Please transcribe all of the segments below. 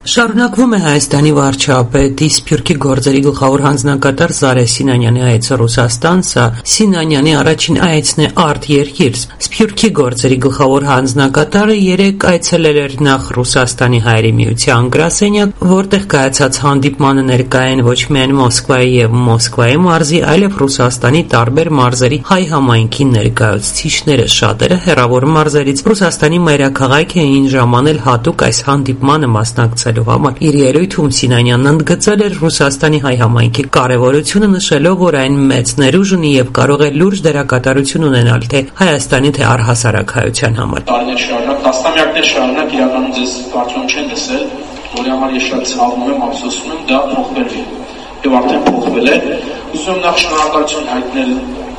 Շարունակվում է Հայաստանի վարչապետի Սփյուռքի գործերի գլխավոր հանձնակատար Զարե Սինանյանի այցը Ռուսաստան, սա Սինանյանի առաջին այցն է արտերկիր։ Սփյուռքի գործերի գլխավոր հանձնակատարը երեկ այցելել էր նախ Ռուսաստանի Հայերի միության գրասենյակ, որտեղ կայացած հանդիպմանը ներկայ են ոչ միայն Մոսկվայի եւ Մոսկվայի մարզի, այլև Ռուսաստանի տարբեր մարզերի հայ համայնքի ներկայացուցիչները, շատերը հեռավոր մարզերից Ռուսաստանի մայրաքաղաք էին ժամանել հատուկ այս հանդիպմանը մասնակցել համար։ Իր ելույթում Սինանյանն ընդգծել էր Ռուսաստանի հայ համայնքի կարևորությունը, նշելով, որ այն մեծ ներուժ ունի եւ կարող է լուրջ դերակատարություն ունենալ թե Հայաստանի, թե առհասարակ հայության համար։ Տարիներ շարունակ, տասնամյակներ շարունակ իրականում ձեզ կարծում չեն լսել, որի համար ես շատ ցավում եմ, ափսոսում եմ, դա փոխվել է եւ արդեն փոխվել է։ Ուզում եմ նախ շնորհակալություն հայտնել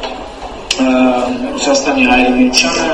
Ռուսաստանի Հայերի միությանը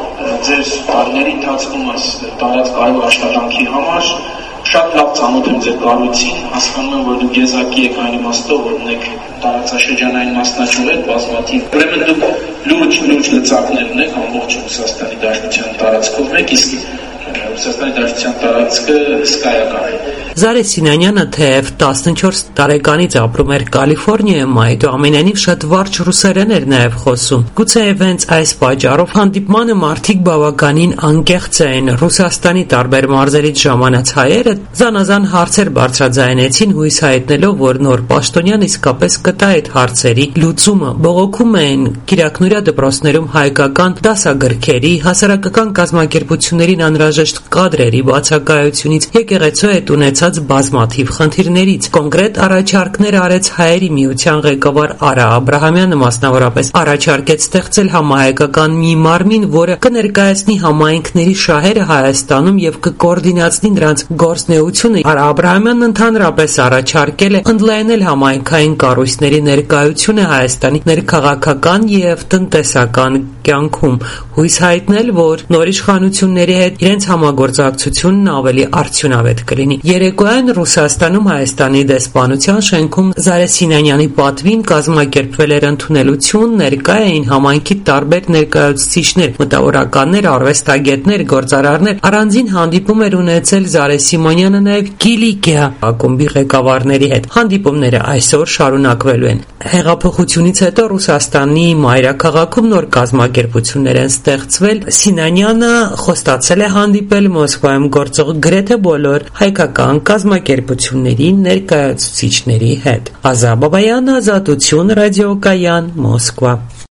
ձեր տարիների ընթացքում այս տարած կարևոր աշխատանքի համար։ Շատ լավ ծանոթ եմ ձեր կառույցին, հասկանում եմ, որ դուք եզակի եք այն իմաստով, որ ունեք տարածաշրջանային մասնաճյուղեր բազմաթիվ։ Ուրեմն դուք լուրջ լծակներ ունեք ամբողջ Ռուսաստանի Դաշնության տարածքով մեկ, իսկ Ռուսաստանի Դաշնության տարածքը հսկայական է։ Զարե Սինանյանը թեև 14 տարեկանից ապրում էր Կալիֆոռնիայում, այնուամենայնիվ շատ վարժ ռուսերեն էր նաև խոսում։ Գուցեև հենց այս պատճառով հանդիպմանը մարդիկ բավականին անկեղծ էին։ Ռուսաստանի տարբեր մարզերից ժամանած հայերը զանազան հարցեր բարձրաձայնեցին, հույս հայտնելով, որ նոր պաշտոնյան իսկապես կտա այդ հարցերի լուծումը։ Բողոքում էին Կիրակնուրիա դպրոցներում հայկական դասագրքերի, հասարակական կազմակերպություններին անհրաժեշտ կադրերի բացակայությունից, եկեղեցու հետ ունեցած բազմաթիվ խնդիրներից։ Կոնկրետ առաջարկներ արեց Հայերի միության ղեկավար Արա Աբրահամյանը, մասնավորապես առաջարկեց ստեղծել համահայկական մի մարմին, որը կներկայացնի համայնքների շահերը Հայաստանում եւ կկոորդինացնի նրանց գործունեությունը։ Արա Աբրահամյանն ընդհանրապես առաջարկել է ընդլայնել համայնքային կառույցների ներկայությունը Հայաստանի ներքաղաքական եւ տնտեսական կյանքում, հույս հայտնել, որ նոր իշխանությունների հետ իրենց համագործակցությունն ավելի արդյունավետ կլինի։ Երեկոյան Ռուսաստանում Հայաստանի դեսպանության շենքում Զարե Սինանյանի պատվին կազմակերպվել էր ընդունելություն, ներկա էին համայնքի տարբեր ներկայացուցիչներ, մտավորականներ, արվեստագետներ, գործարարներ։ Առանձին հանդիպում էր ունեցել Զարե Սիմոնյանը նաև Կիլիկիա ակումբի ղեկավարների հետ։ Հանդիպումները այսօր շարունակվելու են։ Հեղափոխությունից հետո Ռուսաստանի մայրաքաղաքում նոր կազմակերպություններ են ստեղծվել։ Սինանյանը խոստացել է հանդիպել Մոսկվայում գործող գրեթե բոլոր հայկական կազմակերպությունների ներկայացուցիչների հետ։ Ազա Բաբայան, Ազատություն, ռադիոկայան, Մոսկվա։